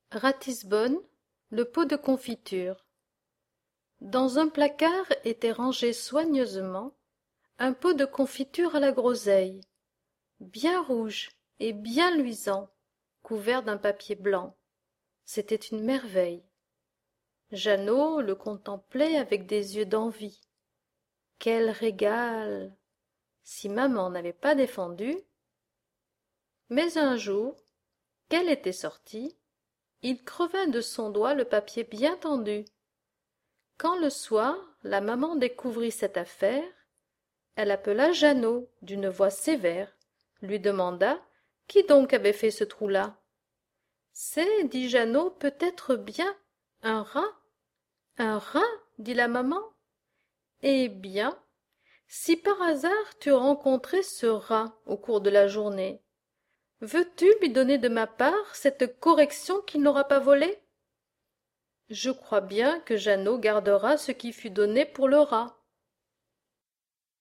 Ratisbonne, le pot de confiture. Dans un placard était rangé soigneusement un pot de confiture à la groseille, bien rouge et bien luisant, couvert d'un papier blanc. C'était une merveille. Jeannot le contemplait avec des yeux d'envie. Quel régal! Si maman n'avait pas défendu. Mais un jour, qu'elle était sortie, il creva de son doigt le papier bien tendu. Quand le soir la maman découvrit cette affaire, elle appela Jeannot d'une voix sévère, lui demanda qui donc avait fait ce trou-là. C'est, dit Jeannot, peut-être bien un rat. Un rat, dit la maman. Eh bien, si par hasard tu rencontrais ce rat au cours de la journée, veux-tu lui donner de ma part cette correction qu'il n'aura pas volée? Je crois bien que Jeannot gardera ce qui fut donné pour le rat.